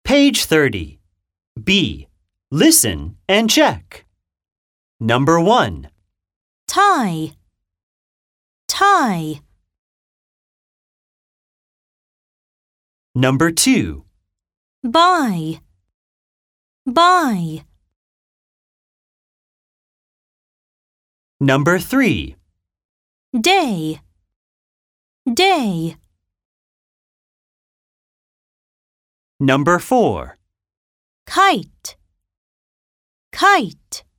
Page 30. B. Listen and check. Number 1. Tie, tie. Number 2. Buy, buy. Number 3. Day, day. Number 4. Kite, kite.